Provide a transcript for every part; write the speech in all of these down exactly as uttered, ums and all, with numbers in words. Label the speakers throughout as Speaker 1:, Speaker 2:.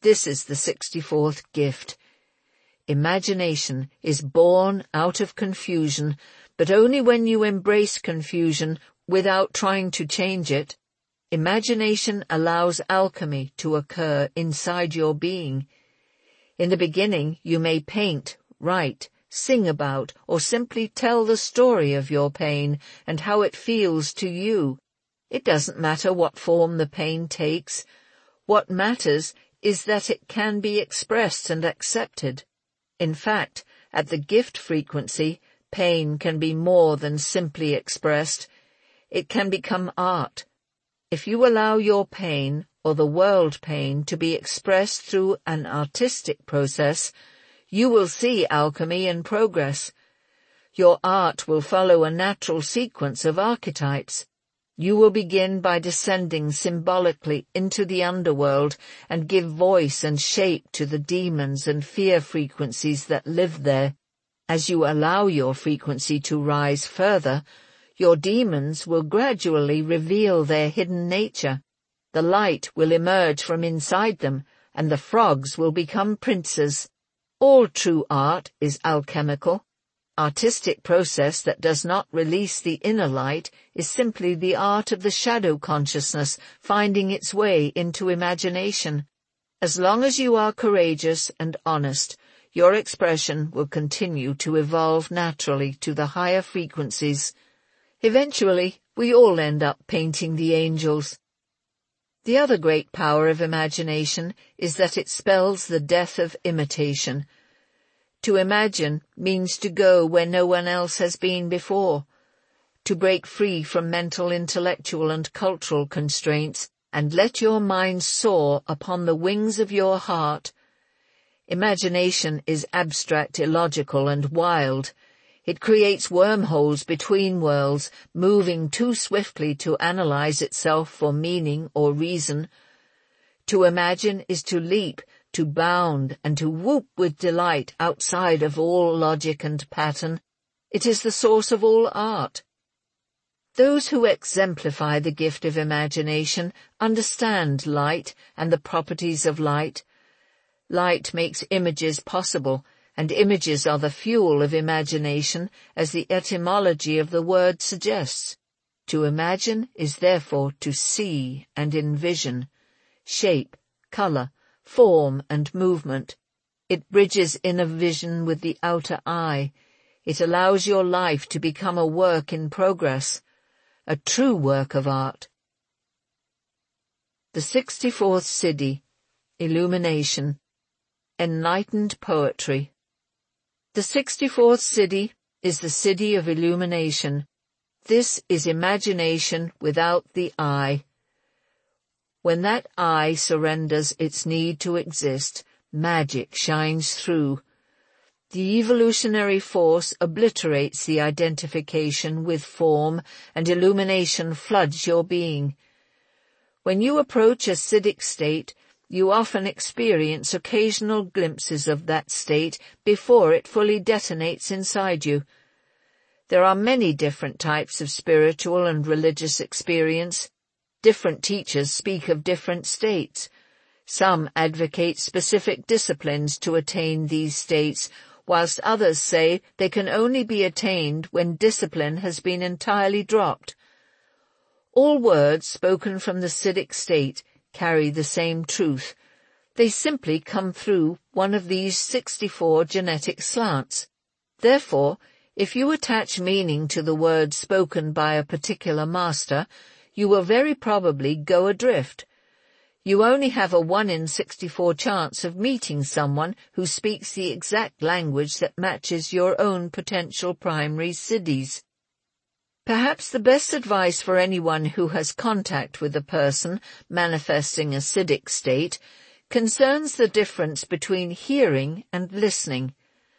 Speaker 1: This is the sixty-fourth gift. Imagination is born out of confusion, but only when you embrace confusion without trying to change it. Imagination allows alchemy to occur inside your being. In the beginning, you may paint, write, sing about, or simply tell the story of your pain and how it feels to you. It doesn't matter what form the pain takes. What matters is that it can be expressed and accepted. In fact, at the gift frequency, pain can be more than simply expressed. It can become art. If you allow your pain, or the world pain, to be expressed through an artistic process, you will see alchemy in progress. Your art will follow a natural sequence of archetypes. You will begin by descending symbolically into the underworld and give voice and shape to the demons and fear frequencies that live there. As you allow your frequency to rise further, your demons will gradually reveal their hidden nature. The light will emerge from inside them, and the frogs will become princes. All true art is alchemical. Artistic process that does not release the inner light is simply the art of the shadow consciousness finding its way into imagination. As long as you are courageous and honest, your expression will continue to evolve naturally to the higher frequencies. Eventually, we all end up painting the angels. The other great power of imagination is that it spells the death of imitation. To imagine means to go where no one else has been before, to break free from mental, intellectual, and cultural constraints, and let your mind soar upon the wings of your heart. Imagination is abstract, illogical, and wild. It creates wormholes between worlds, moving too swiftly to analyze itself for meaning or reason. To imagine is to leap, to bound, and to whoop with delight outside of all logic and pattern. It is the source of all art. Those who exemplify the gift of imagination understand light and the properties of light. Light makes images possible, and images are the fuel of imagination, as the etymology of the word suggests. To imagine is therefore to see and envision. Shape, color, form, and movement. It bridges inner vision with the outer eye. It allows your life to become a work in progress, a true work of art. The sixty-fourth Siddhi, Illumination, Enlightened Poetry. The sixty-fourth Siddhi is the Siddhi of illumination. This is imagination without the I. When that I surrenders its need to exist, magic shines through. The evolutionary force obliterates the identification with form, and illumination floods your being. When you approach a Siddhic state, you often experience occasional glimpses of that state before it fully detonates inside you. There are many different types of spiritual and religious experience. Different teachers speak of different states. Some advocate specific disciplines to attain these states, whilst others say they can only be attained when discipline has been entirely dropped. All words spoken from the Siddhic state carry the same truth. They simply come through one of these sixty-four genetic slants. Therefore, if you attach meaning to the words spoken by a particular master, you will very probably go adrift. You only have a one in sixty-four chance of meeting someone who speaks the exact language that matches your own potential primary siddhis. Perhaps the best advice for anyone who has contact with a person manifesting a Siddhic state concerns the difference between hearing and listening.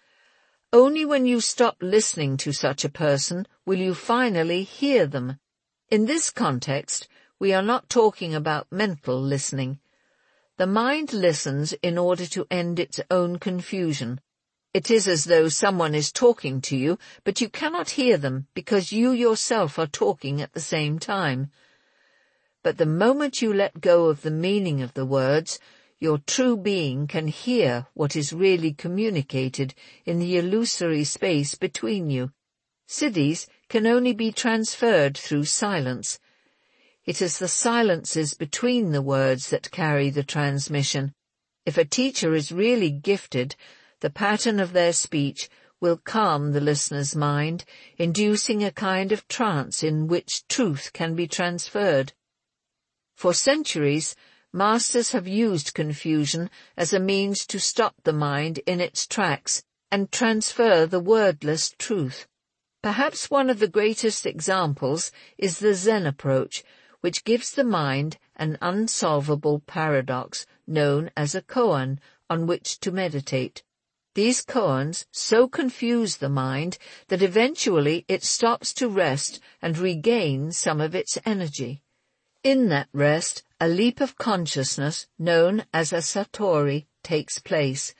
Speaker 1: Only when you stop listening to such a person will you finally hear them. In this context, we are not talking about mental listening. The mind listens in order to end its own confusion. It is as though someone is talking to you, but you cannot hear them because you yourself are talking at the same time. But the moment you let go of the meaning of the words, your true being can hear what is really communicated in the illusory space between you. Siddhis can only be transferred through silence. It is the silences between the words that carry the transmission. If a teacher is really gifted, the pattern of their speech will calm the listener's mind, inducing a kind of trance in which truth can be transferred. For centuries, masters have used confusion as a means to stop the mind in its tracks and transfer the wordless truth. Perhaps one of the greatest examples is the Zen approach, which gives the mind an unsolvable paradox known as a koan on which to meditate. These koans so confuse the mind that eventually it stops to rest and regain some of its energy. In that rest, a leap of consciousness, known as a satori, takes place.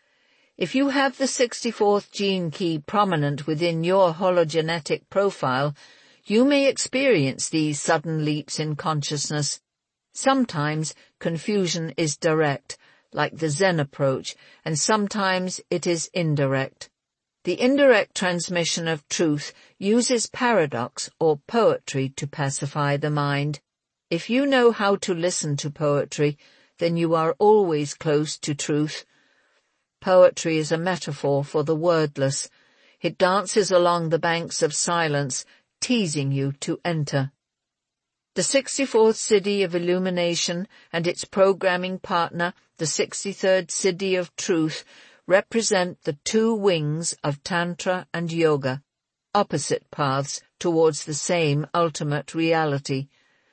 Speaker 1: If you have the sixty-fourth gene key prominent within your hologenetic profile, you may experience these sudden leaps in consciousness. Sometimes confusion is direct, like the Zen approach, and sometimes it is indirect. The indirect transmission of truth uses paradox or poetry to pacify the mind. If you know how to listen to poetry, then you are always close to truth. Poetry is a metaphor for the wordless. It dances along the banks of silence, teasing you to enter. The sixty-fourth Siddhi of illumination and its programming partner, the sixty-third Siddhi of truth, represent the two wings of Tantra and Yoga, opposite paths towards the same ultimate reality.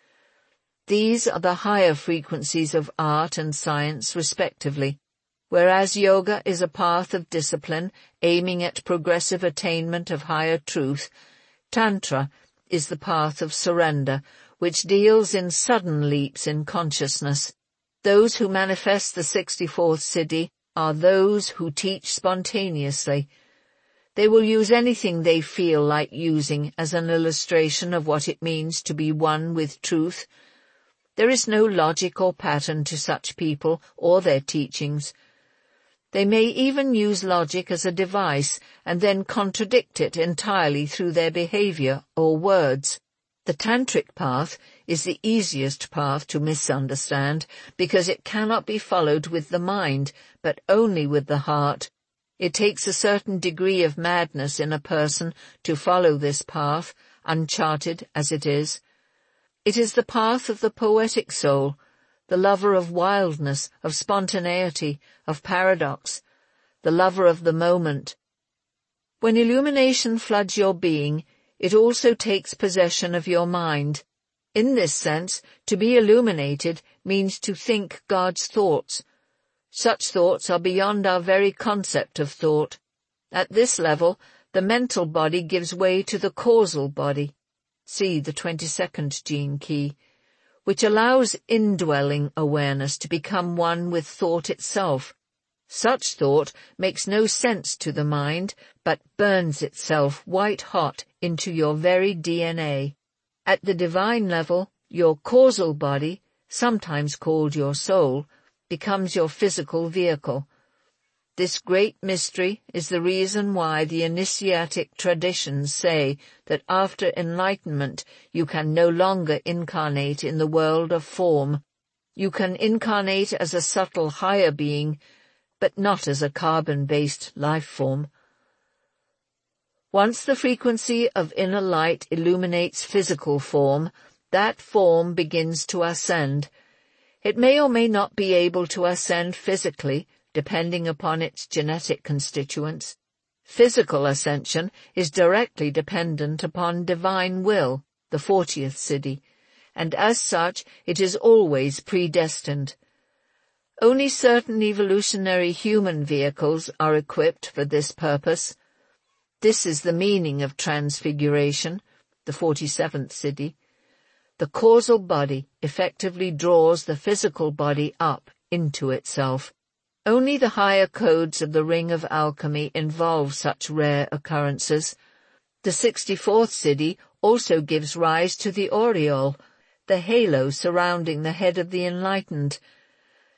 Speaker 1: These are the higher frequencies of art and science, respectively. Whereas yoga is a path of discipline aiming at progressive attainment of higher truth, Tantra is the path of surrender, which deals in sudden leaps in consciousness. Those who manifest the sixty-fourth Siddhi are those who teach spontaneously. They will use anything they feel like using as an illustration of what it means to be one with truth. There is no logic or pattern to such people or their teachings. They may even use logic as a device and then contradict it entirely through their behavior or words. The tantric path is the easiest path to misunderstand because it cannot be followed with the mind, but only with the heart. It takes a certain degree of madness in a person to follow this path, uncharted as it is. It is the path of the poetic soul, the lover of wildness, of spontaneity, of paradox, the lover of the moment. When illumination floods your being, it also takes possession of your mind. In this sense, to be illuminated means to think God's thoughts. Such thoughts are beyond our very concept of thought. At this level, the mental body gives way to the causal body. See the twenty-second gene key, which allows indwelling awareness to become one with thought itself. Such thought makes no sense to the mind, but burns itself white-hot into your very D N A. At the divine level, your causal body, sometimes called your soul, becomes your physical vehicle. This great mystery is the reason why the initiatic traditions say that after enlightenment you can no longer incarnate in the world of form. You can incarnate as a subtle higher being, but not as a carbon-based life form. Once the frequency of inner light illuminates physical form, that form begins to ascend. It may or may not be able to ascend physically, depending upon its genetic constituents. Physical ascension is directly dependent upon divine will, the fortieth Siddhi, and as such it is always predestined. Only certain evolutionary human vehicles are equipped for this purpose. This is the meaning of transfiguration, the forty-seventh Siddhi. The causal body effectively draws the physical body up into itself. Only the higher codes of the ring of alchemy involve such rare occurrences. The sixty-fourth Siddhi also gives rise to the aureole, the halo surrounding the head of the enlightened.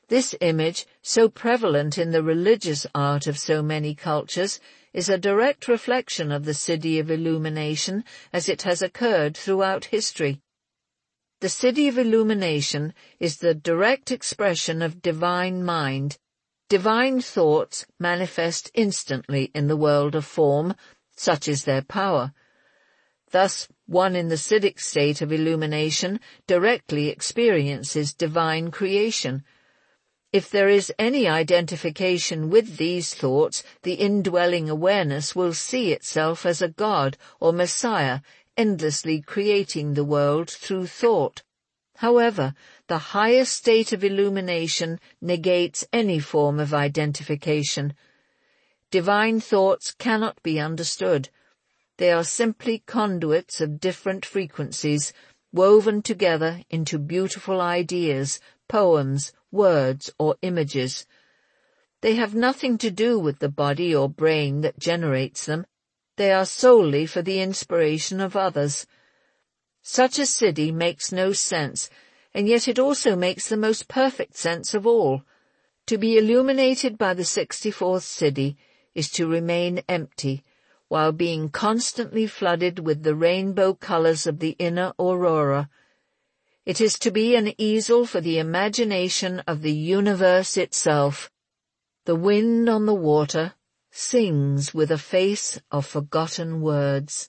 Speaker 1: This image, so prevalent in the religious art of so many cultures, is a direct reflection of the City of Illumination as it has occurred throughout history. The City of Illumination is the direct expression of divine mind. Divine thoughts manifest instantly in the world of form, such is their power. Thus, one in the Siddhic state of illumination directly experiences divine creation. If there is any identification with these thoughts, the indwelling awareness will see itself as a God or Messiah endlessly creating the world through thought. However, the highest state of illumination negates any form of identification. Divine thoughts cannot be understood. They are simply conduits of different frequencies, woven together into beautiful ideas, poems, words, or images. They have nothing to do with the body or brain that generates them. They are solely for the inspiration of others. Such a siddhi makes no sense, and yet it also makes the most perfect sense of all. To be illuminated by the sixty-fourth siddhi is to remain empty, while being constantly flooded with the rainbow colors of the inner aurora. It is to be an easel for the imagination of the universe itself. The wind on the water sings with a face of forgotten words.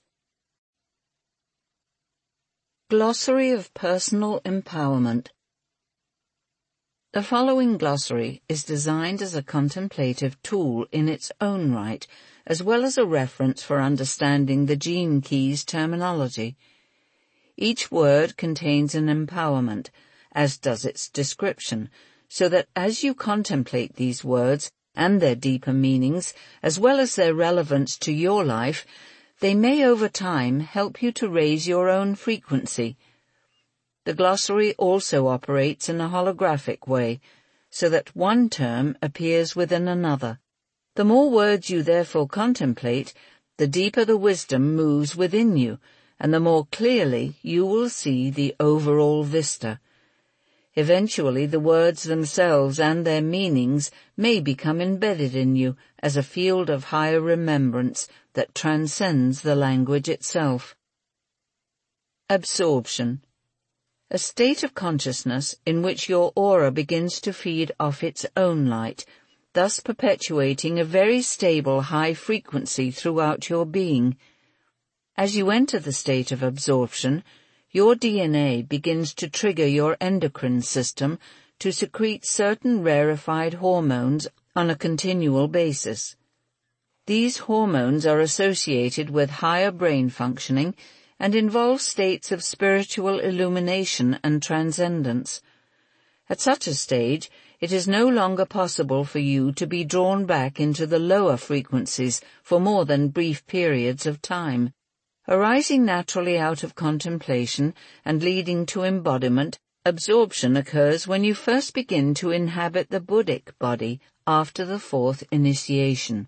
Speaker 1: Glossary of Personal Empowerment. The following glossary is designed as a contemplative tool in its own right, as well as a reference for understanding the Gene Keys terminology. Each word contains an empowerment, as does its description, so that as you contemplate these words and their deeper meanings, as well as their relevance to your life, they may over time help you to raise your own frequency. The glossary also operates in a holographic way, so that one term appears within another. The more words you therefore contemplate, the deeper the wisdom moves within you, and the more clearly you will see the overall vista. Eventually the words themselves and their meanings may become embedded in you as a field of higher remembrance that transcends the language itself. Absorption. A state of consciousness in which your aura begins to feed off its own light, thus perpetuating a very stable high frequency throughout your being. As you enter the state of absorption, your D N A begins to trigger your endocrine system to secrete certain rarefied hormones on a continual basis. These hormones are associated with higher brain functioning and involve states of spiritual illumination and transcendence. At such a stage, it is no longer possible for you to be drawn back into the lower frequencies for more than brief periods of time. Arising naturally out of contemplation and leading to embodiment, absorption occurs when you first begin to inhabit the Buddhic body after the fourth initiation.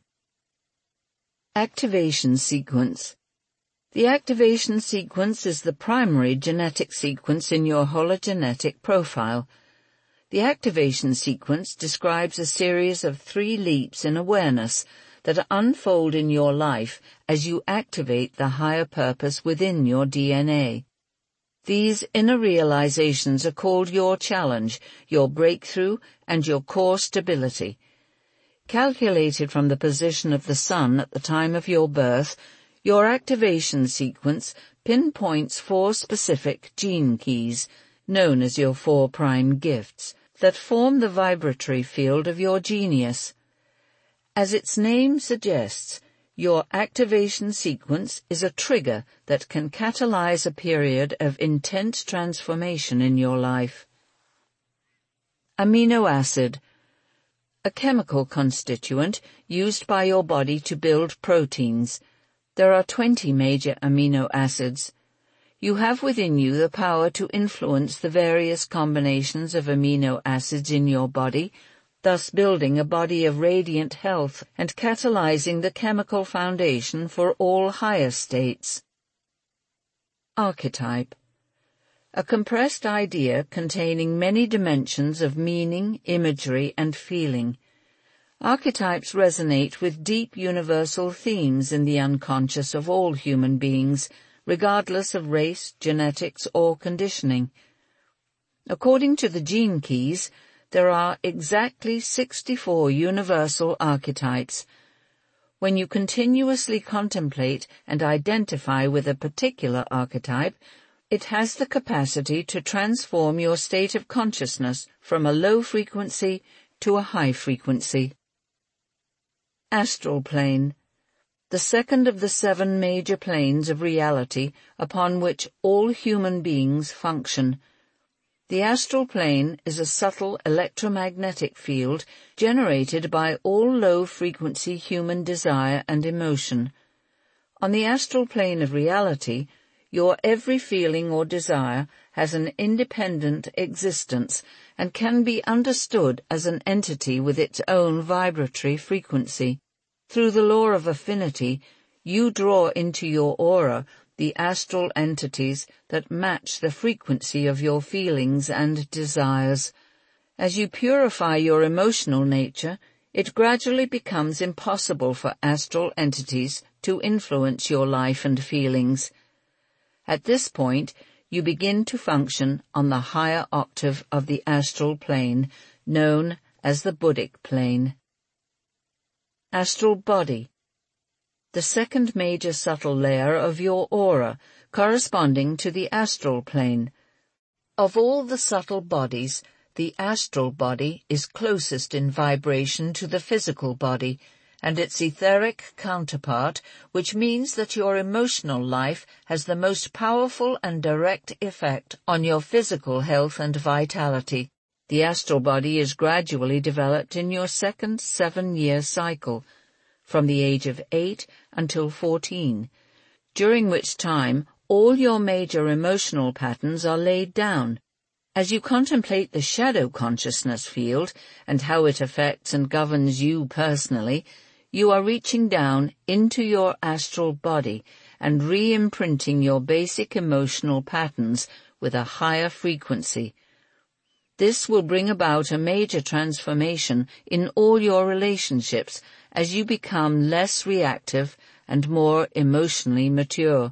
Speaker 1: Activation sequence. The activation sequence is the primary genetic sequence in your hologenetic profile. The activation sequence describes a series of three leaps in awareness that unfold in your life as you activate the higher purpose within your D N A. These inner realizations are called your challenge, your breakthrough, and your core stability. Calculated from the position of the sun at the time of your birth, your activation sequence pinpoints four specific gene keys, known as your four prime gifts, that form the vibratory field of your genius. As its name suggests, your activation sequence is a trigger that can catalyze a period of intense transformation in your life. Amino acid. A chemical constituent used by your body to build proteins. There are twenty major amino acids. You have within you the power to influence the various combinations of amino acids in your body, thus building a body of radiant health and catalyzing the chemical foundation for all higher states. Archetype.
Speaker 2: a compressed idea containing many dimensions of meaning, imagery, and feeling. Archetypes resonate with deep universal themes in the unconscious of all human beings, regardless of race, genetics, or conditioning. According to the Gene Keys, there are exactly sixty-four universal archetypes. When you continuously contemplate and identify with a particular archetype, it has the capacity to transform your state of consciousness from a low frequency to a high frequency. Astral plane, the second of the seven major planes of reality upon which all human beings function. The astral plane is a subtle electromagnetic field generated by all low-frequency human desire and emotion. On the astral plane of reality, your every feeling or desire has an independent existence and can be understood as an entity with its own vibratory frequency. Through the law of affinity, you draw into your aura the astral entities that match the frequency of your feelings and desires. As you purify your emotional nature, it gradually becomes impossible for astral entities to influence your life and feelings. At this point, you begin to function on the higher octave of the astral plane, known as the Buddhic plane. Astral body, the second major subtle layer of your aura, corresponding to the astral plane. Of all the subtle bodies, the astral body is closest in vibration to the physical body and its etheric counterpart, which means that your emotional life has the most powerful and direct effect on your physical health and vitality. The astral body is gradually developed in your second seven-year cycle, from the age of eight until fourteen, during which time all your major emotional patterns are laid down. As you contemplate the shadow consciousness field and how it affects and governs you personally, you are reaching down into your astral body and re-imprinting your basic emotional patterns with a higher frequency. This will bring about a major transformation in all your relationships as you become less reactive and more emotionally mature.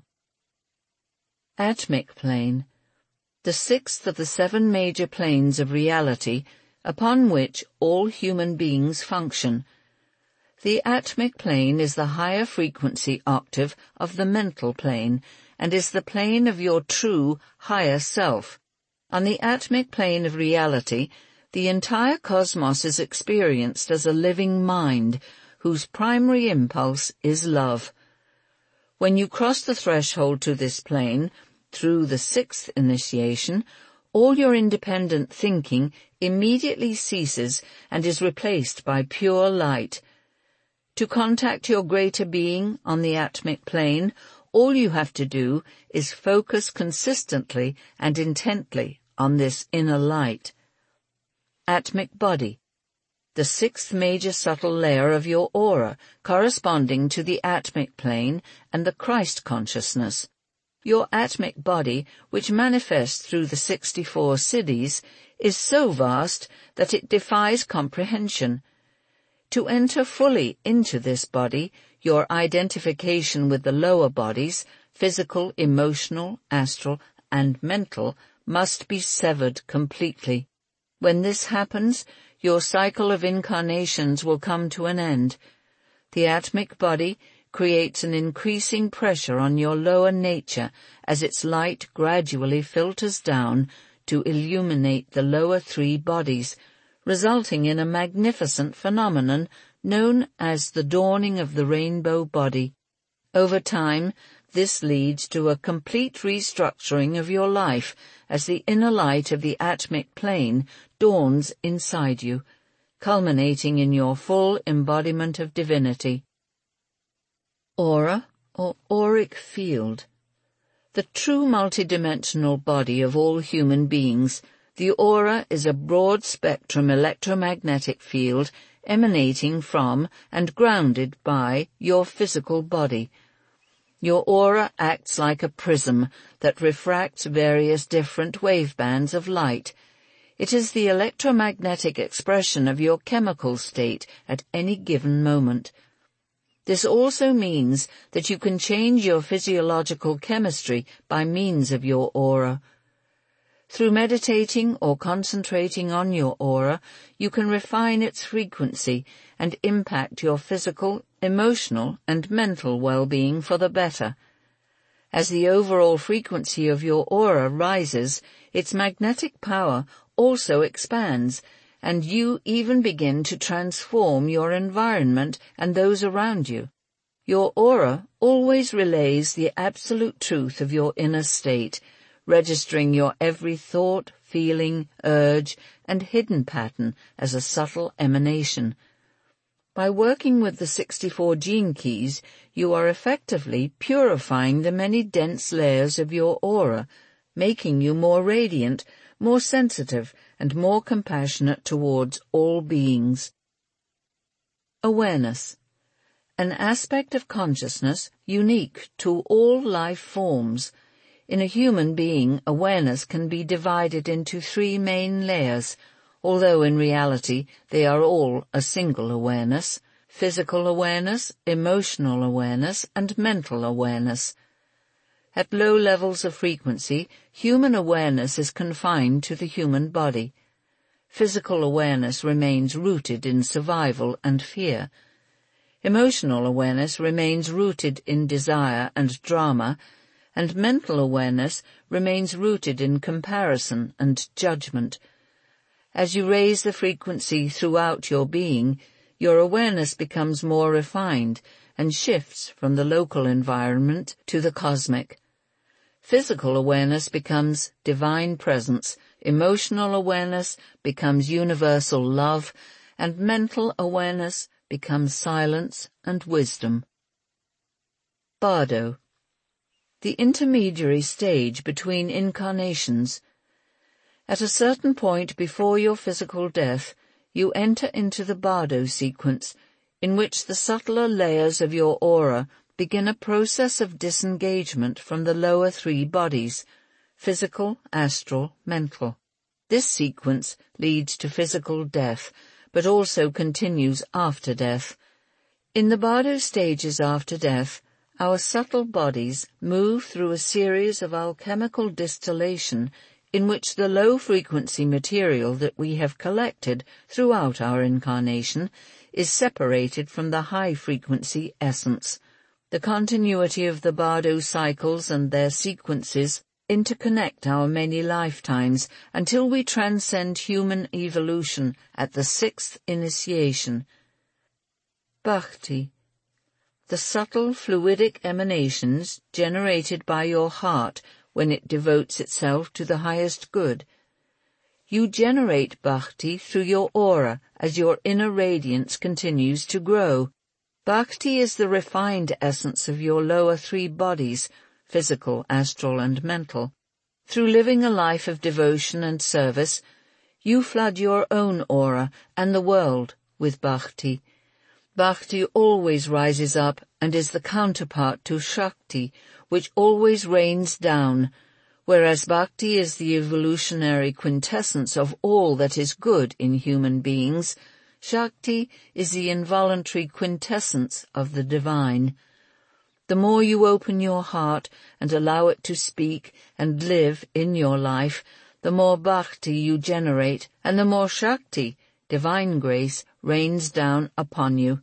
Speaker 2: Atmic plane, the sixth of the seven major planes of reality upon which all human beings function. The atmic plane is the higher frequency octave of the mental plane and is the plane of your true higher self. On the atmic plane of reality, the entire cosmos is experienced as a living mind whose primary impulse is love. When you cross the threshold to this plane, through the sixth initiation, all your independent thinking immediately ceases and is replaced by pure light. To contact your greater being on the atmic plane, all you have to do is focus consistently and intently on this inner light. Atmic body, the sixth major subtle layer of your aura, corresponding to the atmic plane and the Christ consciousness. Your atmic body, which manifests through the sixty-four siddhis, is so vast that it defies comprehension. To enter fully into this body, your identification with the lower bodies, physical, emotional, astral, and mental, must be severed completely. When this happens, your cycle of incarnations will come to an end. The atmic body creates an increasing pressure on your lower nature as its light gradually filters down to illuminate the lower three bodies, resulting in a magnificent phenomenon known as the dawning of the rainbow body. Over time, this leads to a complete restructuring of your life as the inner light of the atmic plane dawns inside you, culminating in your full embodiment of divinity. Aura, or auric field. The true multidimensional body of all human beings, the aura is a broad-spectrum electromagnetic field emanating from and grounded by your physical body. Your aura acts like a prism that refracts various different wavebands of light. It is the electromagnetic expression of your chemical state at any given moment. This also means that you can change your physiological chemistry by means of your aura. Through meditating or concentrating on your aura, you can refine its frequency and impact your physical, emotional, and mental well-being for the better. As the overall frequency of your aura rises, its magnetic power also expands, and you even begin to transform your environment and those around you. Your aura always relays the absolute truth of your inner state, registering your every thought, feeling, urge, and hidden pattern as a subtle emanation. By working with the sixty-four gene keys, you are effectively purifying the many dense layers of your aura, making you more radiant, more sensitive, and more compassionate towards all beings. Awareness. An aspect of consciousness unique to all life forms. In a human being, awareness can be divided into three main layers, although in reality they are all a single awareness: physical awareness, emotional awareness, and mental awareness. At low levels of frequency, human awareness is confined to the human body. Physical awareness remains rooted in survival and fear. Emotional awareness remains rooted in desire and drama, and mental awareness remains rooted in comparison and judgment. As you raise the frequency throughout your being, your awareness becomes more refined and shifts from the local environment to the cosmic. Physical awareness becomes divine presence, emotional awareness becomes universal love, and mental awareness becomes silence and wisdom. Bardo. The intermediary stage between incarnations. At a certain point before your physical death, you enter into the Bardo sequence, in which the subtler layers of your aura begin a process of disengagement from the lower three bodies: physical, astral, mental. This sequence leads to physical death, but also continues after death. In the Bardo stages after death, our subtle bodies move through a series of alchemical distillation in which the low-frequency material that we have collected throughout our incarnation is separated from the high-frequency essence. The continuity of the Bardo cycles and their sequences interconnect our many lifetimes until we transcend human evolution at the sixth initiation. Bhakti. The subtle fluidic emanations generated by your heart when it devotes itself to the highest good. You generate Bhakti through your aura as your inner radiance continues to grow. Bhakti is the refined essence of your lower three bodies, physical, astral, and mental. Through living a life of devotion and service, you flood your own aura and the world with Bhakti. Bhakti always rises up and is the counterpart to Shakti, which always rains down. Whereas Bhakti is the evolutionary quintessence of all that is good in human beings, Shakti is the involuntary quintessence of the divine. The more you open your heart and allow it to speak and live in your life, the more Bhakti you generate, and the more Shakti, divine grace, rains down upon you.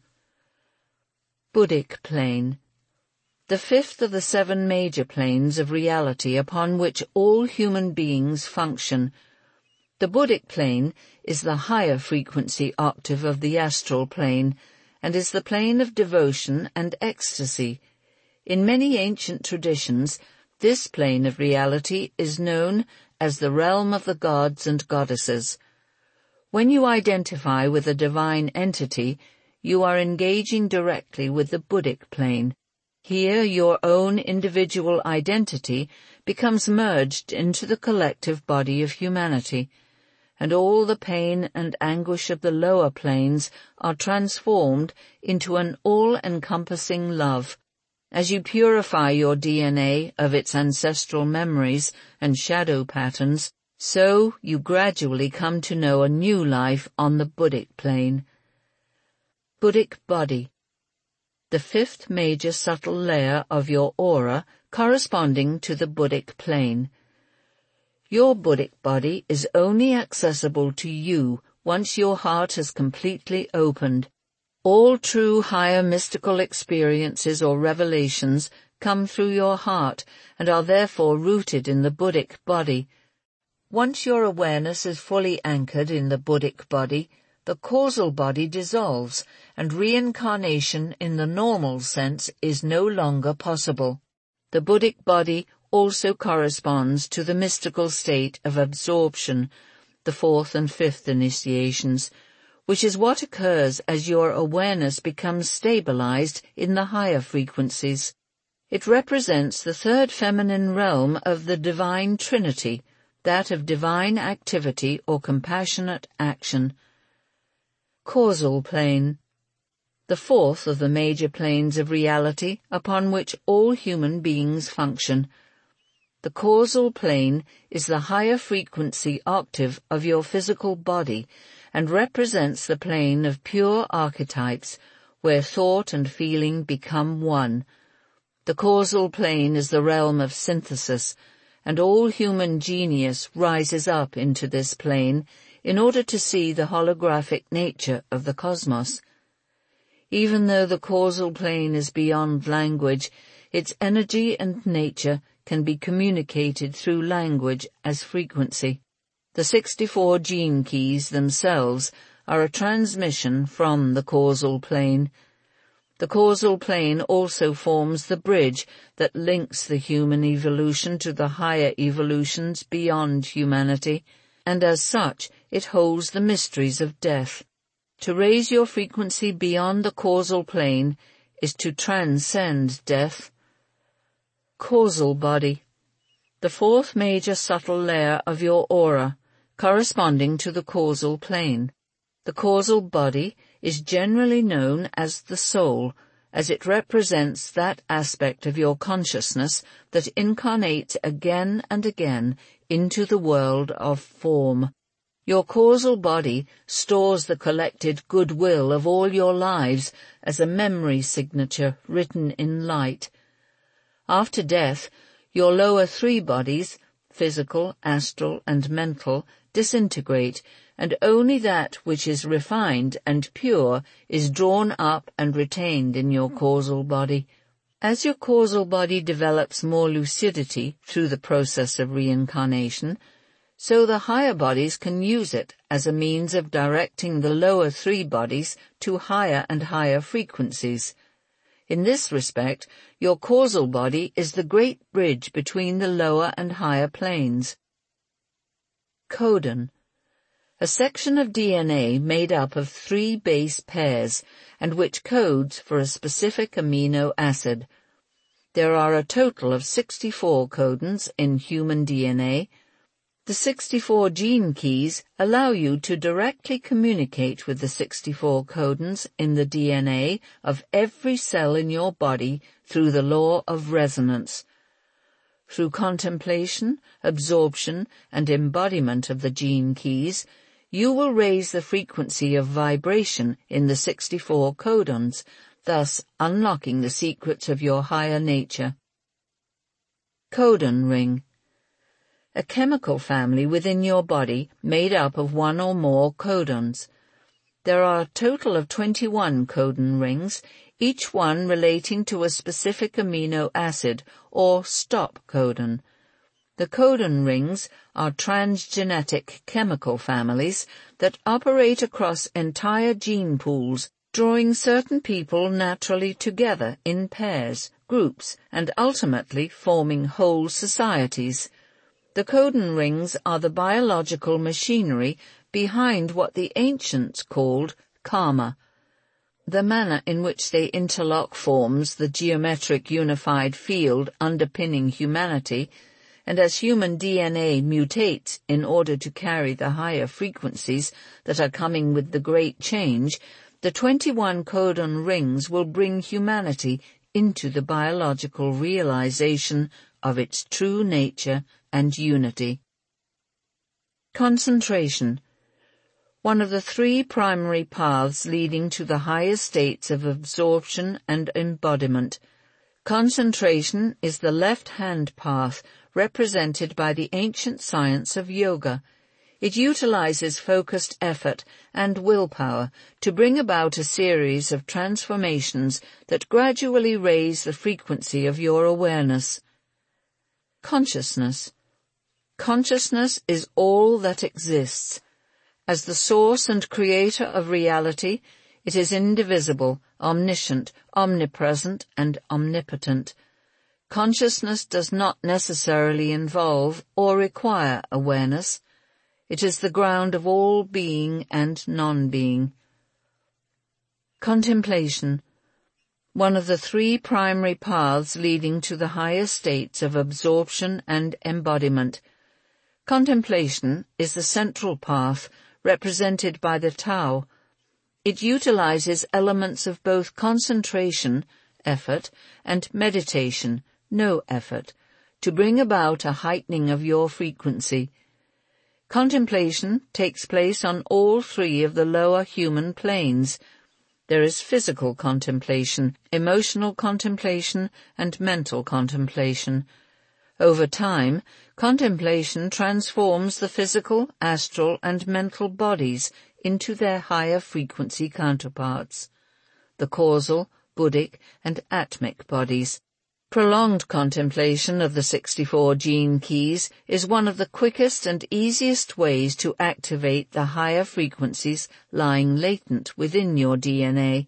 Speaker 2: Buddhic plane. The fifth of the seven major planes of reality upon which all human beings function. The Buddhic plane is the higher frequency octave of the astral plane, and is the plane of devotion and ecstasy. In many ancient traditions, this plane of reality is known as the realm of the gods and goddesses. When you identify with a divine entity, you are engaging directly with the Buddhic plane. Here your own individual identity becomes merged into the collective body of humanity, and all the pain and anguish of the lower planes are transformed into an all-encompassing love. As you purify your D N A of its ancestral memories and shadow patterns, so you gradually come to know a new life on the Buddhic plane. Buddhic body. The fifth major subtle layer of your aura corresponding to the Buddhic plane. Your Buddhic body is only accessible to you once your heart has completely opened. All true higher mystical experiences or revelations come through your heart and are therefore rooted in the Buddhic body. Once your awareness is fully anchored in the Buddhic body, the causal body dissolves and reincarnation in the normal sense is no longer possible. The Buddhic body also corresponds to the mystical state of absorption, the fourth and fifth initiations, which is what occurs as your awareness becomes stabilized in the higher frequencies. It represents the third feminine realm of the divine trinity, that of divine activity or compassionate action. Causal plane. The fourth of the major planes of reality upon which all human beings function. The causal plane is the higher frequency octave of your physical body and represents the plane of pure archetypes, where thought and feeling become one. The causal plane is the realm of synthesis, and all human genius rises up into this plane in order to see the holographic nature of the cosmos. Even though the causal plane is beyond language, its energy and nature can be communicated through language as frequency. The sixty-four gene keys themselves are a transmission from the causal plane. The causal plane also forms the bridge that links the human evolution to the higher evolutions beyond humanity, and as such it holds the mysteries of death. To raise your frequency beyond the causal plane is to transcend death. Causal body. The fourth major subtle layer of your aura, corresponding to the causal plane. The causal body is generally known as the soul, as it represents that aspect of your consciousness that incarnates again and again into the world of form. Your causal body stores the collected goodwill of all your lives as a memory signature written in light. After death, your lower three bodies, physical, astral, and mental, disintegrate, and only that which is refined and pure is drawn up and retained in your causal body. As your causal body develops more lucidity through the process of reincarnation, so the higher bodies can use it as a means of directing the lower three bodies to higher and higher frequencies. In this respect, your causal body is the great bridge between the lower and higher planes. Codon. A section of D N A made up of three base pairs and which codes for a specific amino acid. There are a total of sixty-four codons in human D N A. The sixty-four gene keys allow you to directly communicate with the sixty-four codons in the D N A of every cell in your body through the law of resonance. Through contemplation, absorption, and embodiment of the gene keys, you will raise the frequency of vibration in the sixty-four codons, thus unlocking the secrets of your higher nature. Codon ring. A chemical family within your body made up of one or more codons. There are a total of twenty-one codon rings, each one relating to a specific amino acid or stop codon. The codon rings are transgenetic chemical families that operate across entire gene pools, drawing certain people naturally together in pairs, groups, and ultimately forming whole societies. The codon rings are the biological machinery behind what the ancients called karma. The manner in which they interlock forms the geometric unified field underpinning humanity, and as human D N A mutates in order to carry the higher frequencies that are coming with the great change, the twenty-one codon rings will bring humanity into the biological realization of its true nature and unity. Concentration. One of the three primary paths leading to the higher states of absorption and embodiment. Concentration is the left-hand path represented by the ancient science of yoga. It utilizes focused effort and willpower to bring about a series of transformations that gradually raise the frequency of your awareness. Consciousness. Consciousness is all that exists. As the source and creator of reality, it is indivisible, omniscient, omnipresent, and omnipotent. Consciousness does not necessarily involve or require awareness. It is the ground of all being and non-being. Contemplation. One of the three primary paths leading to the higher states of absorption and embodiment. Contemplation is the central path represented by the Tao. It utilizes elements of both concentration, effort, and meditation, no effort, to bring about a heightening of your frequency. Contemplation takes place on all three of the lower human planes. There is physical contemplation, emotional contemplation, and mental contemplation. Over time, contemplation transforms the physical, astral, and mental bodies into their higher frequency counterparts, the causal, Buddhic, and Atmic bodies. Prolonged contemplation of the sixty-four gene keys is one of the quickest and easiest ways to activate the higher frequencies lying latent within your D N A.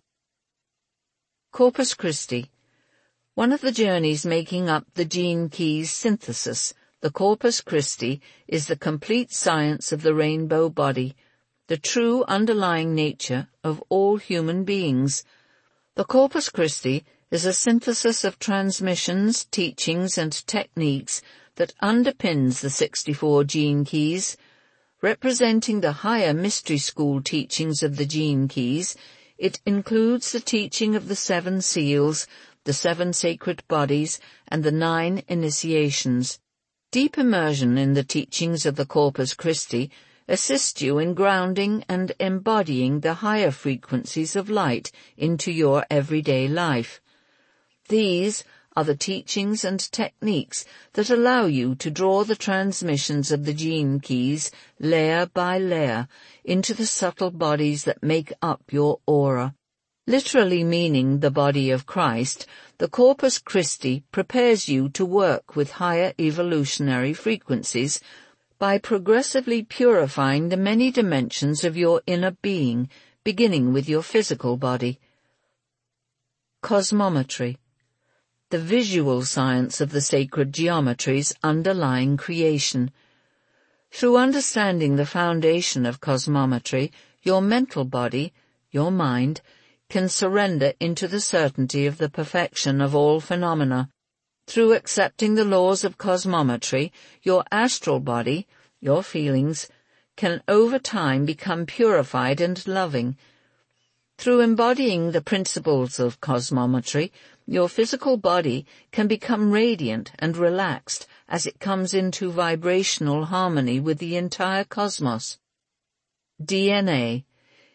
Speaker 2: Corpus Christi. One of the journeys making up the gene keys synthesis, the Corpus Christi, is the complete science of the rainbow body, the true underlying nature of all human beings. The Corpus Christi is a synthesis of transmissions, teachings, and techniques that underpins the sixty-four gene keys. Representing the higher mystery school teachings of the gene keys, it includes the teaching of the seven seals, the seven sacred bodies, and the nine initiations. Deep immersion in the teachings of the Corpus Christi assists you in grounding and embodying the higher frequencies of light into your everyday life. These are the teachings and techniques that allow you to draw the transmissions of the gene keys layer by layer into the subtle bodies that make up your aura. Literally meaning the body of Christ, the Corpus Christi prepares you to work with higher evolutionary frequencies by progressively purifying the many dimensions of your inner being, beginning with your physical body. Cosmometry. The visual science of the sacred geometries underlying creation. Through understanding the foundation of cosmometry, your mental body, your mind, can surrender into the certainty of the perfection of all phenomena. Through accepting the laws of cosmometry, your astral body, your feelings, can over time become purified and loving. Through embodying the principles of cosmometry, your physical body can become radiant and relaxed as it comes into vibrational harmony with the entire cosmos. D N A,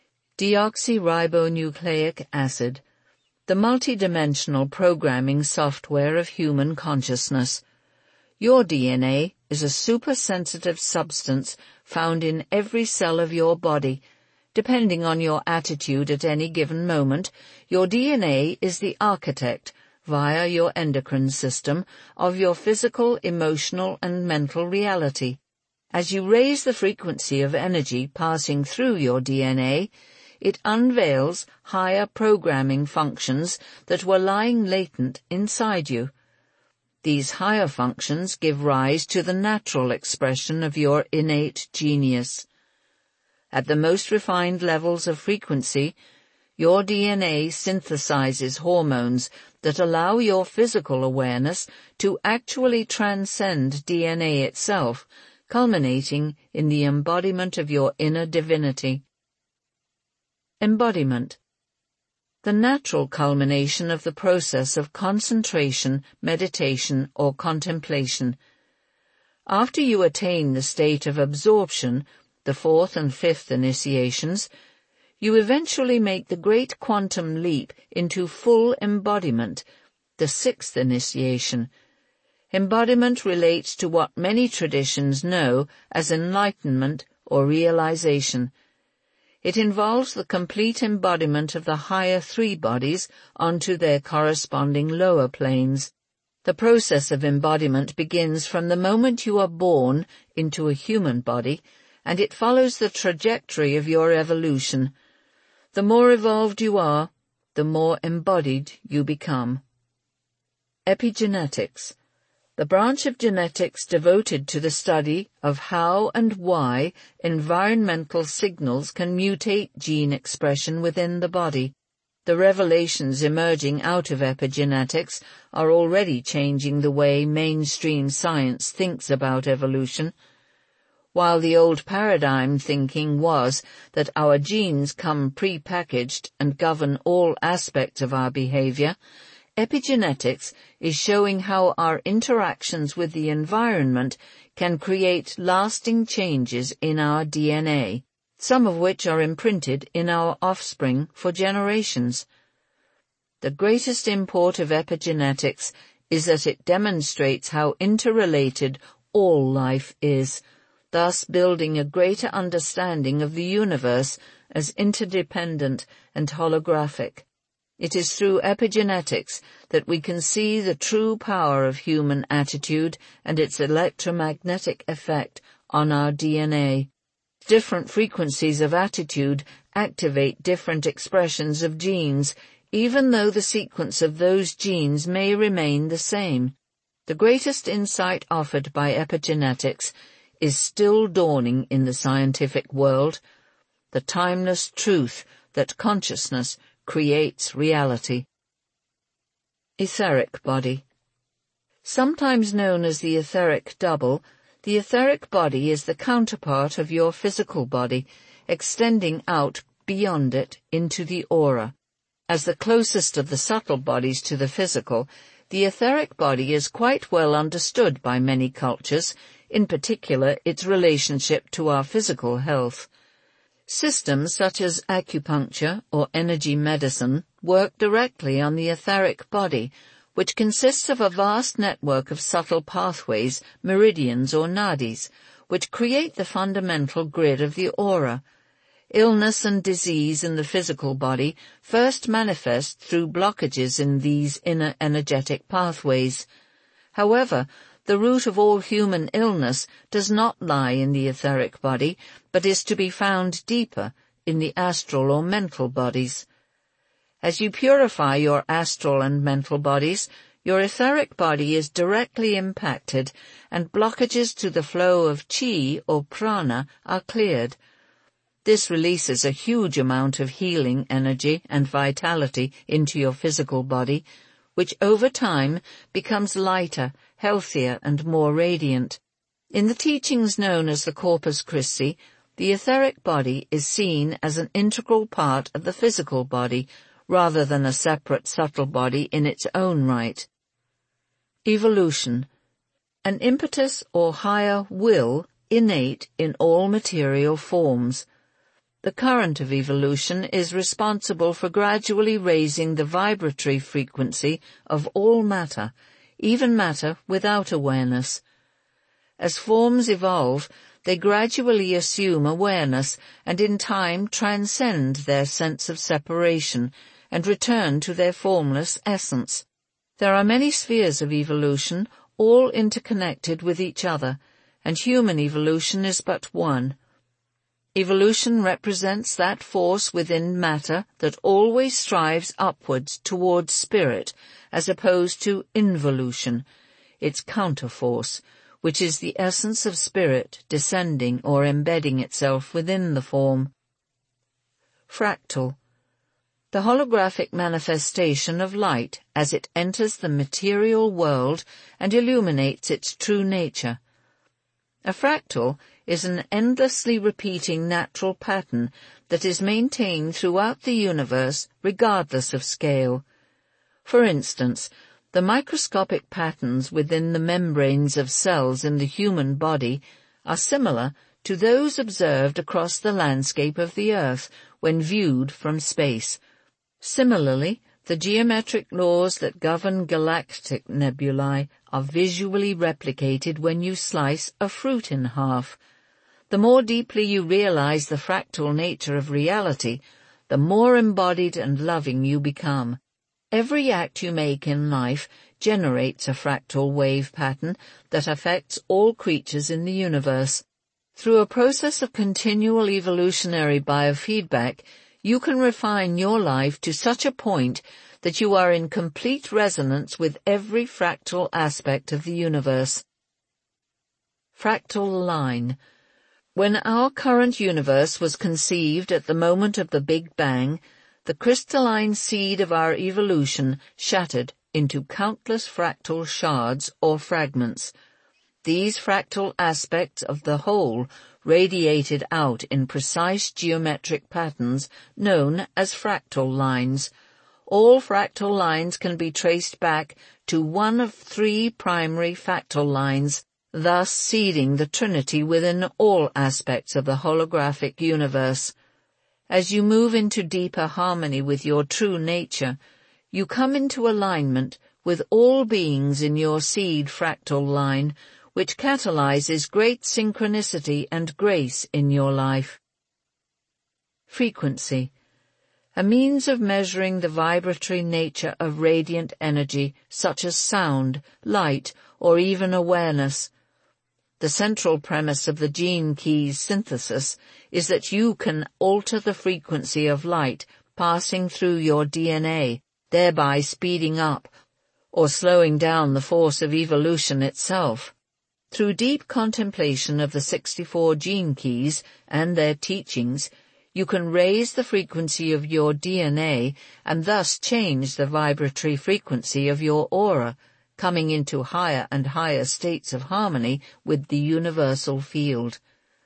Speaker 2: deoxyribonucleic acid, the multidimensional programming software of human consciousness. Your D N A is a supersensitive substance found in every cell of your body. Depending on your attitude at any given moment, your D N A is the architect, via your endocrine system, of your physical, emotional, and mental reality. As you raise the frequency of energy passing through your D N A, it unveils higher programming functions that were lying latent inside you. These higher functions give rise to the natural expression of your innate genius. At the most refined levels of frequency, your D N A synthesizes hormones that allow your physical awareness to actually transcend D N A itself, culminating in the embodiment of your inner divinity. Embodiment. the natural culmination of the process of concentration, meditation, or contemplation. After you attain the state of absorption, the fourth and fifth initiations, you eventually make the great quantum leap into full embodiment, the sixth initiation. Embodiment relates to what many traditions know as enlightenment or realization. It involves the complete embodiment of the higher three bodies onto their corresponding lower planes. The process of embodiment begins from the moment you are born into a human body, and it follows the trajectory of your evolution. The more evolved you are, the more embodied you become. Epigenetics, the branch of genetics devoted to the study of how and why environmental signals can mutate gene expression within the body. The revelations emerging out of epigenetics are already changing the way mainstream science thinks about evolution. While the old paradigm thinking was that our genes come pre-packaged and govern all aspects of our behavior, epigenetics is showing how our interactions with the environment can create lasting changes in our D N A, some of which are imprinted in our offspring for generations. The greatest import of epigenetics is that it demonstrates how interrelated all life is, thus building a greater understanding of the universe as interdependent and holographic. It is through epigenetics that we can see the true power of human attitude and its electromagnetic effect on our D N A. Different frequencies of attitude activate different expressions of genes, even though the sequence of those genes may remain the same. The greatest insight offered by epigenetics is still dawning in the scientific world, the timeless truth that consciousness creates reality. Etheric body. Sometimes known as the etheric double, the etheric body is the counterpart of your physical body, extending out beyond it into the aura. As the closest of the subtle bodies to the physical, the etheric body is quite well understood by many cultures, in particular its relationship to our physical health. Systems such as acupuncture or energy medicine work directly on the etheric body, which consists of a vast network of subtle pathways, meridians or nadis, which create the fundamental grid of the aura. Illness and disease in the physical body first manifest through blockages in these inner energetic pathways. However, the root of all human illness does not lie in the etheric body, but is to be found deeper in the astral or mental bodies. As you purify your astral and mental bodies, your etheric body is directly impacted, and blockages to the flow of chi or prana are cleared. This releases a huge amount of healing energy and vitality into your physical body, which over time becomes lighter, healthier, and more radiant. In the teachings known as the Corpus Christi, the etheric body is seen as an integral part of the physical body, rather than a separate subtle body in its own right. Evolution. An impetus or higher will innate in all material forms. The current of evolution is responsible for gradually raising the vibratory frequency of all matter, even matter without awareness. As forms evolve, they gradually assume awareness and in time transcend their sense of separation and return to their formless essence. There are many spheres of evolution, all interconnected with each other, and human evolution is but one. Evolution represents that force within matter that always strives upwards towards spirit, as opposed to involution, its counterforce, which is the essence of spirit descending or embedding itself within the form. Fractal. The holographic manifestation of light as it enters the material world and illuminates its true nature. A fractal is an endlessly repeating natural pattern that is maintained throughout the universe regardless of scale. For instance, the microscopic patterns within the membranes of cells in the human body are similar to those observed across the landscape of the Earth when viewed from space. Similarly, the geometric laws that govern galactic nebulae are visually replicated when you slice a fruit in half. The more deeply you realize the fractal nature of reality, the more embodied and loving you become. Every act you make in life generates a fractal wave pattern that affects all creatures in the universe. Through a process of continual evolutionary biofeedback, you can refine your life to such a point that you are in complete resonance with every fractal aspect of the universe. Fractal line. When our current universe was conceived at the moment of the Big Bang, the crystalline seed of our evolution shattered into countless fractal shards or fragments. These fractal aspects of the whole radiated out in precise geometric patterns known as fractal lines. All fractal lines can be traced back to one of three primary fractal lines, thus seeding the Trinity within all aspects of the holographic universe. As you move into deeper harmony with your true nature, you come into alignment with all beings in your seed fractal line, which catalyzes great synchronicity and grace in your life. Frequency. A means of measuring the vibratory nature of radiant energy such as sound, light, or even awareness. The central premise of the Gene Keys synthesis is that you can alter the frequency of light passing through your D N A, thereby speeding up or slowing down the force of evolution itself. Through deep contemplation of the sixty-four gene keys and their teachings, you can raise the frequency of your D N A and thus change the vibratory frequency of your aura, coming into higher and higher states of harmony with the universal field.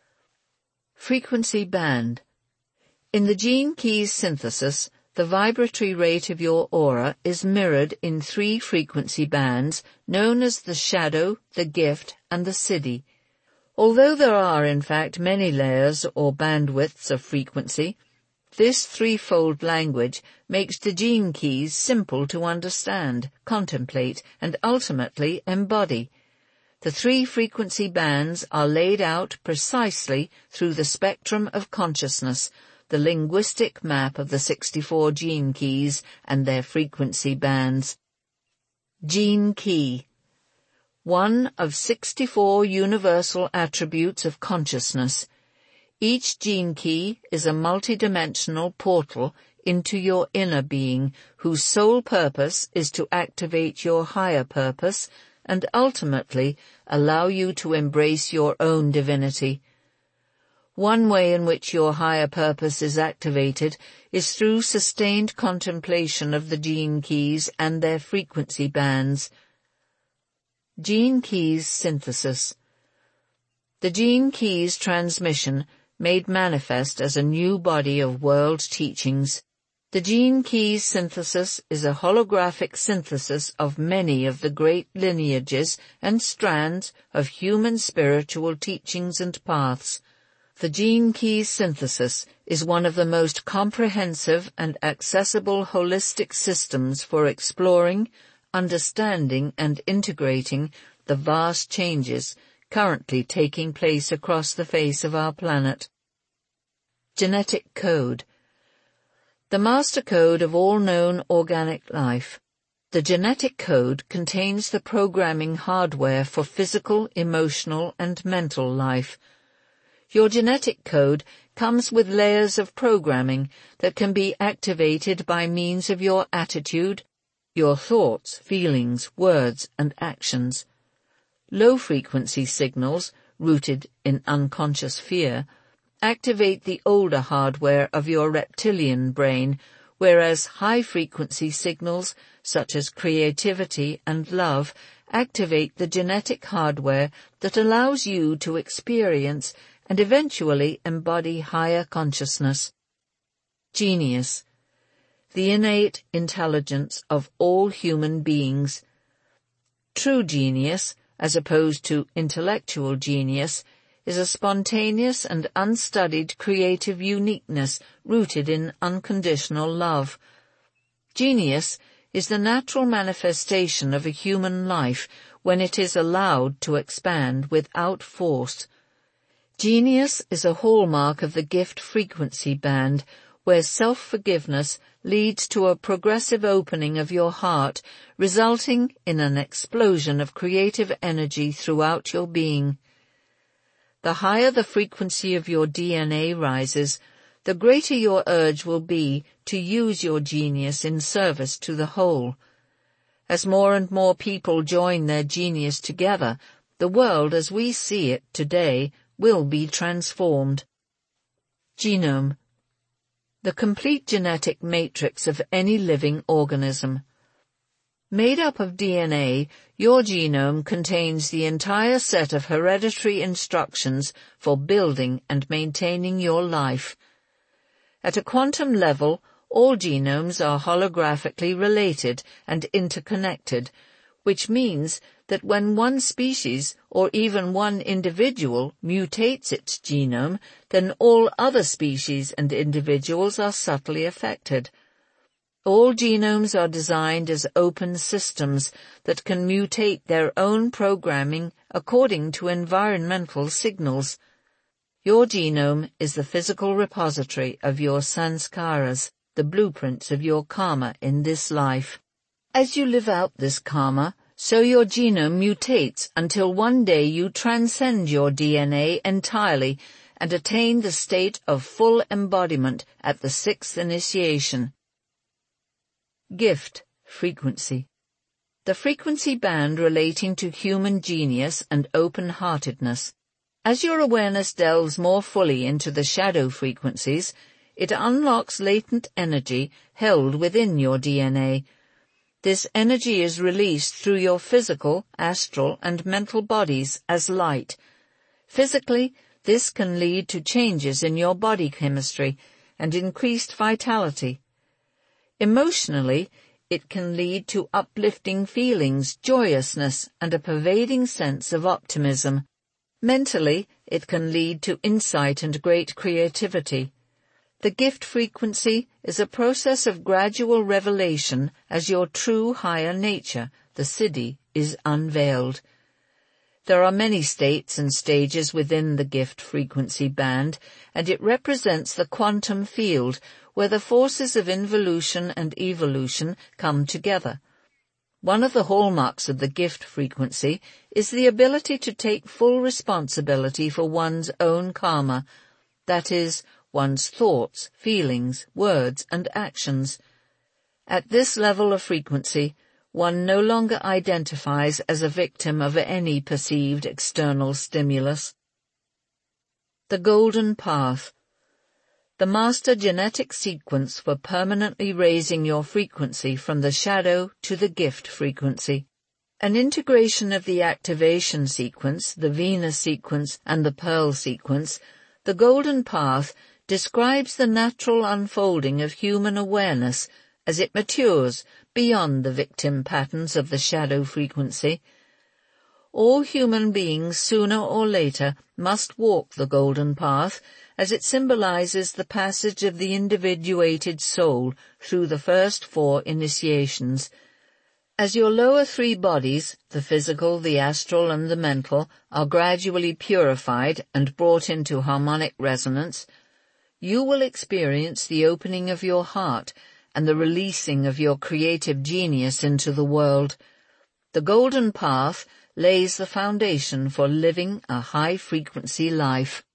Speaker 2: Frequency band. In the Gene Keys synthesis, the vibratory rate of your aura is mirrored in three frequency bands known as the shadow, the gift, and the siddhi. Although there are in fact many layers or bandwidths of frequency, this threefold language makes the Gene Keys simple to understand, contemplate, and ultimately embody. The three frequency bands are laid out precisely through the spectrum of consciousness, the linguistic map of the sixty-four gene keys and their frequency bands. Gene Key. One of sixty-four universal attributes of consciousness. Each gene key is a multidimensional portal into your inner being, whose sole purpose is to activate your higher purpose and ultimately allow you to embrace your own divinity. One way in which your higher purpose is activated is through sustained contemplation of the gene keys and their frequency bands. Gene Keys synthesis. The Gene Keys transmission made manifest as a new body of world teachings. The Gene Keys synthesis is a holographic synthesis of many of the great lineages and strands of human spiritual teachings and paths. The Gene Keys synthesis is one of the most comprehensive and accessible holistic systems for exploring, understanding, and integrating the vast changes currently taking place across the face of our planet. Genetic code. The master code of all known organic life. The genetic code contains the programming hardware for physical, emotional, and mental life. Your genetic code comes with layers of programming that can be activated by means of your attitude, your thoughts, feelings, words, and actions. Low-frequency signals, rooted in unconscious fear, activate the older hardware of your reptilian brain, whereas high-frequency signals, such as creativity and love, activate the genetic hardware that allows you to experience and eventually embody higher consciousness. Genius, the innate intelligence of all human beings. True genius, as opposed to intellectual genius, is a spontaneous and unstudied creative uniqueness rooted in unconditional love. Genius is the natural manifestation of a human life when it is allowed to expand without force. Genius is a hallmark of the gift frequency band, where self-forgiveness leads to a progressive opening of your heart, resulting in an explosion of creative energy throughout your being. The higher the frequency of your D N A rises, the greater your urge will be to use your genius in service to the whole. As more and more people join their genius together, the world as we see it today will be transformed. Genome, the complete genetic matrix of any living organism. Made up of D N A, your genome contains the entire set of hereditary instructions for building and maintaining your life. At a quantum level, all genomes are holographically related and interconnected, which means that when one species or even one individual mutates its genome, then all other species and individuals are subtly affected. All genomes are designed as open systems that can mutate their own programming according to environmental signals. Your genome is the physical repository of your sanskaras, the blueprints of your karma in this life. As you live out this karma, so your genome mutates until one day you transcend your D N A entirely and attain the state of full embodiment at the sixth initiation. Gift frequency. The frequency band relating to human genius and open-heartedness. As your awareness delves more fully into the shadow frequencies, it unlocks latent energy held within your D N A. This energy is released through your physical, astral, and mental bodies as light. Physically, this can lead to changes in your body chemistry and increased vitality. Emotionally, it can lead to uplifting feelings, joyousness, and a pervading sense of optimism. Mentally, it can lead to insight and great creativity. The gift frequency is a process of gradual revelation as your true higher nature, the Siddhi, is unveiled. There are many states and stages within the gift frequency band, and it represents the quantum field where the forces of involution and evolution come together. One of the hallmarks of the gift frequency is the ability to take full responsibility for one's own karma, that is, one's thoughts, feelings, words, and actions. At this level of frequency, one no longer identifies as a victim of any perceived external stimulus. The Golden Path. The master genetic sequence for permanently raising your frequency from the shadow to the gift frequency. An integration of the activation sequence, the Venus sequence, and the Pearl sequence, the Golden Path describes the natural unfolding of human awareness as it matures beyond the victim patterns of the shadow frequency. All human beings, sooner or later, must walk the Golden Path, as it symbolizes the passage of the individuated soul through the first four initiations. As your lower three bodies, the physical, the astral, and the mental, are gradually purified and brought into harmonic resonance, you will experience the opening of your heart and the releasing of your creative genius into the world. The Golden Path lays the foundation for living a high-frequency life.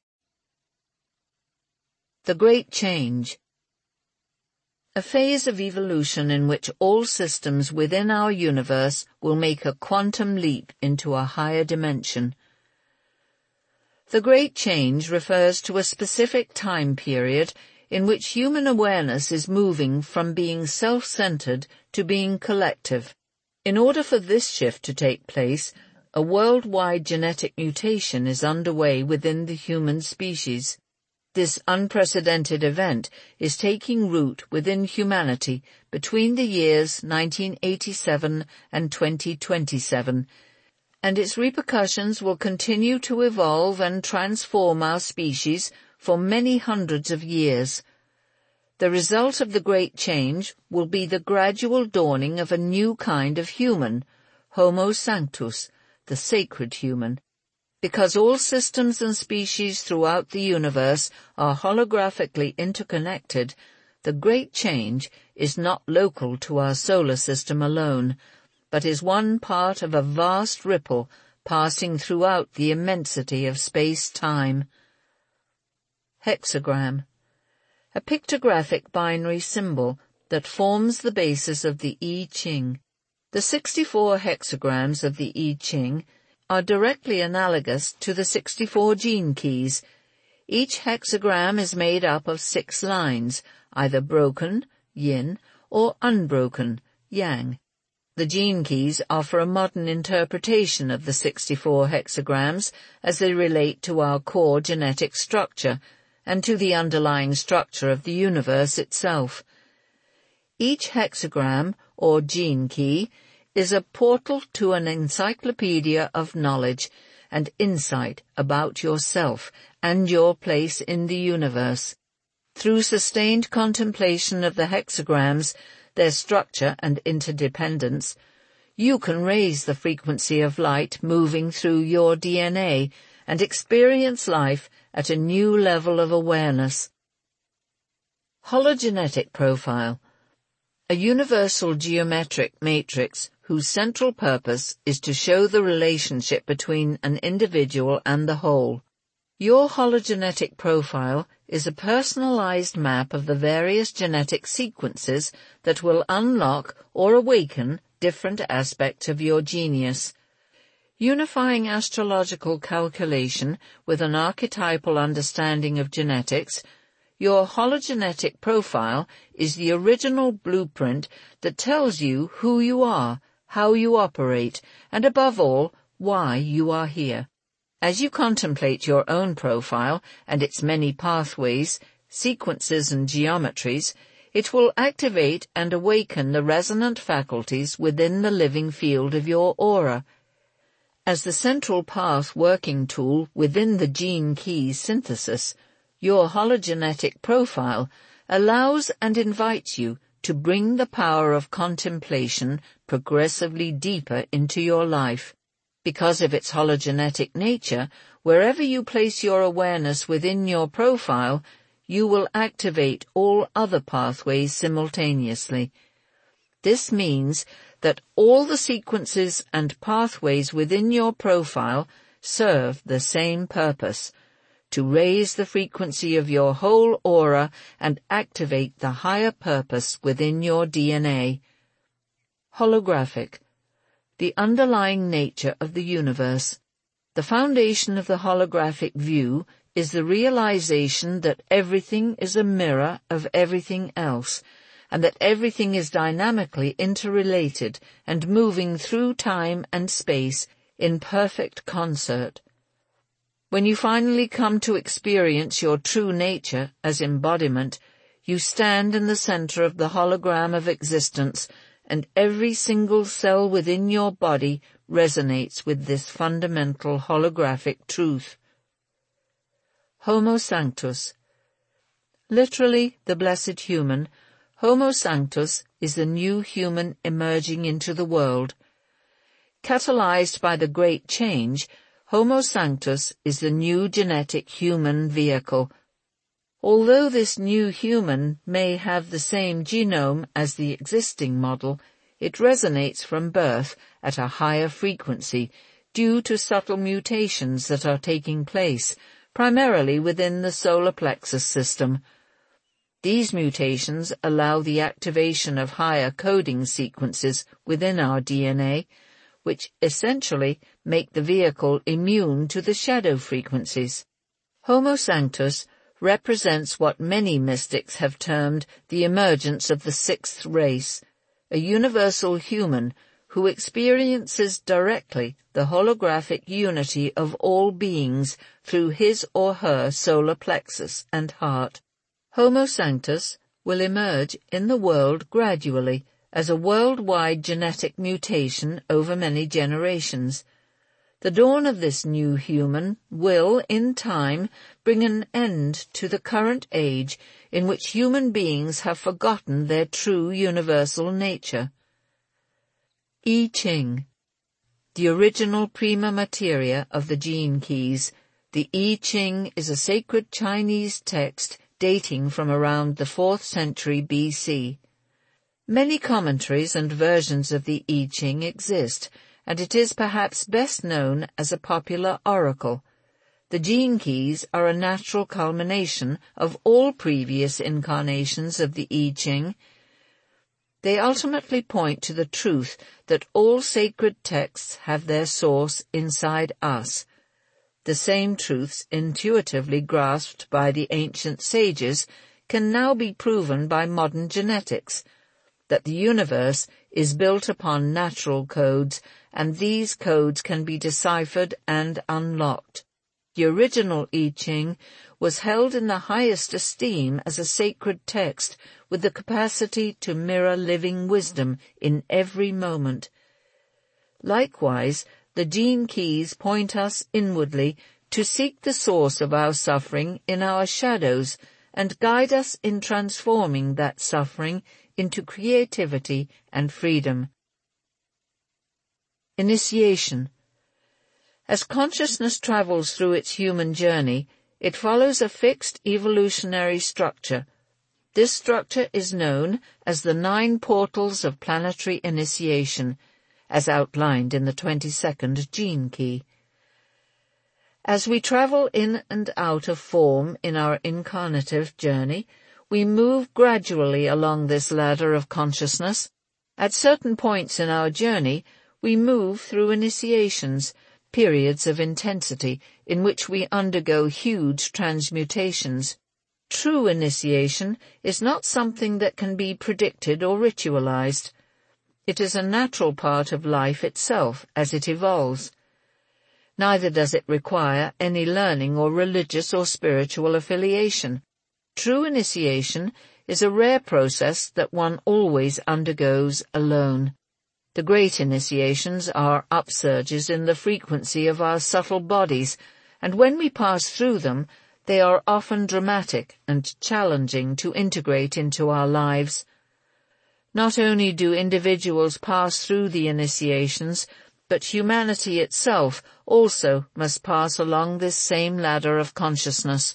Speaker 2: The Great Change. A phase of evolution in which all systems within our universe will make a quantum leap into a higher dimension. The Great Change refers to a specific time period in which human awareness is moving from being self-centered to being collective. In order for this shift to take place, a worldwide genetic mutation is underway within the human species. This unprecedented event is taking root within humanity between the years nineteen eighty-seven and twenty twenty-seven, and its repercussions will continue to evolve and transform our species for many hundreds of years. The result of the great change will be the gradual dawning of a new kind of human, Homo Sanctus, the sacred human. Because all systems and species throughout the universe are holographically interconnected, the great change is not local to our solar system alone, but is one part of a vast ripple passing throughout the immensity of space-time. Hexagram. A pictographic binary symbol that forms the basis of the I Ching. The sixty-four hexagrams of the I Ching are directly analogous to the sixty-four gene keys. Each hexagram is made up of six lines, either broken, yin, or unbroken, yang. The gene keys offer a modern interpretation of the sixty-four hexagrams as they relate to our core genetic structure and to the underlying structure of the universe itself. Each hexagram, or gene key, is a portal to an encyclopedia of knowledge and insight about yourself and your place in the universe. Through sustained contemplation of the hexagrams, their structure and interdependence, you can raise the frequency of light moving through your D N A and experience life at a new level of awareness. Hologenetic profile. A universal geometric matrix whose central purpose is to show the relationship between an individual and the whole. Your hologenetic profile is a personalized map of the various genetic sequences that will unlock or awaken different aspects of your genius. Unifying astrological calculation with an archetypal understanding of genetics, your hologenetic profile is the original blueprint that tells you who you are, how you operate, and above all, why you are here. As you contemplate your own profile and its many pathways, sequences and geometries, it will activate and awaken the resonant faculties within the living field of your aura. As the central path working tool within the gene key synthesis, your hologenetic profile allows and invites you to bring the power of contemplation progressively deeper into your life. Because of its hologenetic nature, wherever you place your awareness within your profile, you will activate all other pathways simultaneously. This means that all the sequences and pathways within your profile serve the same purpose, to raise the frequency of your whole aura and activate the higher purpose within your D N A. Holographic. The underlying nature of the universe. The foundation of the holographic view is the realization that everything is a mirror of everything else, and that everything is dynamically interrelated and moving through time and space in perfect concert. When you finally come to experience your true nature as embodiment, you stand in the center of the hologram of existence, and every single cell within your body resonates with this fundamental holographic truth. Homo Sanctus. Literally, the blessed human, Homo Sanctus is the new human emerging into the world. Catalyzed by the great change, Homo Sanctus is the new genetic human vehicle. Although this new human may have the same genome as the existing model, it resonates from birth at a higher frequency due to subtle mutations that are taking place, primarily within the solar plexus system. These mutations allow the activation of higher coding sequences within our D N A, which essentially make the vehicle immune to the shadow frequencies. Homo Sanctus represents what many mystics have termed the emergence of the sixth race, a universal human who experiences directly the holographic unity of all beings through his or her solar plexus and heart. Homo Sanctus will emerge in the world gradually as a worldwide genetic mutation over many generations. The dawn of this new human will, in time, bring an end to the current age in which human beings have forgotten their true universal nature. I Ching, the original prima materia of the gene keys. The I Ching is a sacred Chinese text dating from around the fourth century B C. Many commentaries and versions of the I Ching exist, and it is perhaps best known as a popular oracle. The gene keys are a natural culmination of all previous incarnations of the I Ching. They ultimately point to the truth that all sacred texts have their source inside us. The same truths intuitively grasped by the ancient sages can now be proven by modern genetics, that the universe is built upon natural codes, and these codes can be deciphered and unlocked. The original I Ching was held in the highest esteem as a sacred text with the capacity to mirror living wisdom in every moment. Likewise, the gene keys point us inwardly to seek the source of our suffering in our shadows and guide us in transforming that suffering into creativity and freedom. Initiation. As consciousness travels through its human journey, it follows a fixed evolutionary structure. This structure is known as the nine portals of planetary initiation, as outlined in the twenty-second gene key. As we travel in and out of form in our incarnative journey, we move gradually along this ladder of consciousness. At certain points in our journey, we move through initiations, periods of intensity in which we undergo huge transmutations. True initiation is not something that can be predicted or ritualized. It is a natural part of life itself as it evolves. Neither does it require any learning or religious or spiritual affiliation. True initiation is a rare process that one always undergoes alone. The great initiations are upsurges in the frequency of our subtle bodies, and when we pass through them, they are often dramatic and challenging to integrate into our lives. Not only do individuals pass through the initiations, but humanity itself also must pass along this same ladder of consciousness.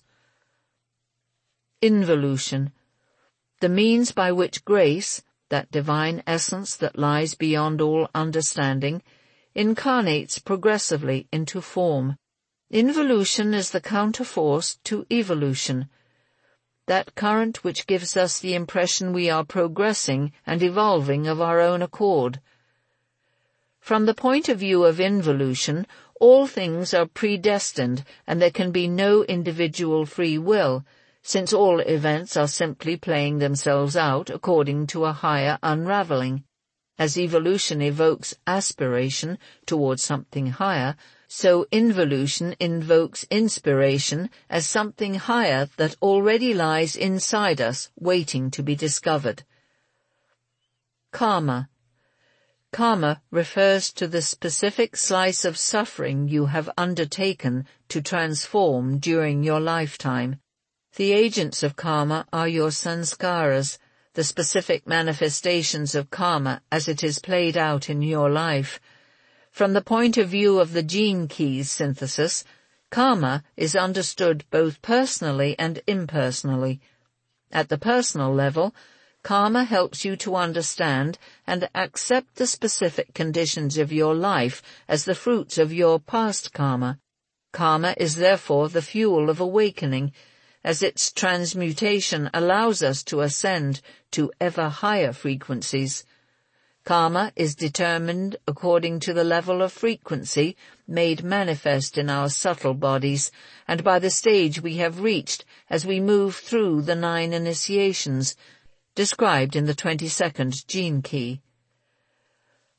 Speaker 2: Involution, the means by which grace, that divine essence that lies beyond all understanding, incarnates progressively into form. Involution is the counterforce to evolution, that current which gives us the impression we are progressing and evolving of our own accord. From the point of view of involution, all things are predestined, and there can be no individual free will, since all events are simply playing themselves out according to a higher unraveling. As evolution evokes aspiration towards something higher, so involution invokes inspiration as something higher that already lies inside us, waiting to be discovered. Karma. Karma refers to the specific slice of suffering you have undertaken to transform during your lifetime. The agents of karma are your sanskaras, the specific manifestations of karma as it is played out in your life. From the point of view of the gene keys synthesis, karma is understood both personally and impersonally. At the personal level, karma helps you to understand and accept the specific conditions of your life as the fruits of your past karma. Karma is therefore the fuel of awakening, as its transmutation allows us to ascend to ever higher frequencies. Karma is determined according to the level of frequency made manifest in our subtle bodies, and by the stage we have reached as we move through the nine initiations, described in the twenty-second gene key.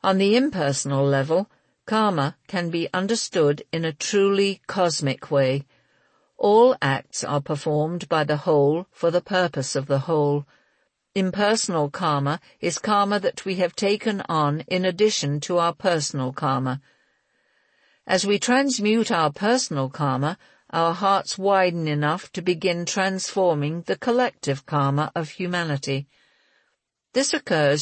Speaker 1: On the impersonal level, karma can be understood in a truly cosmic way. All acts are performed by the whole for the purpose of the whole. Impersonal karma is karma that we have taken on in addition to our personal karma. As we transmute our personal karma, our hearts widen enough to begin transforming the collective karma of humanity. This occurs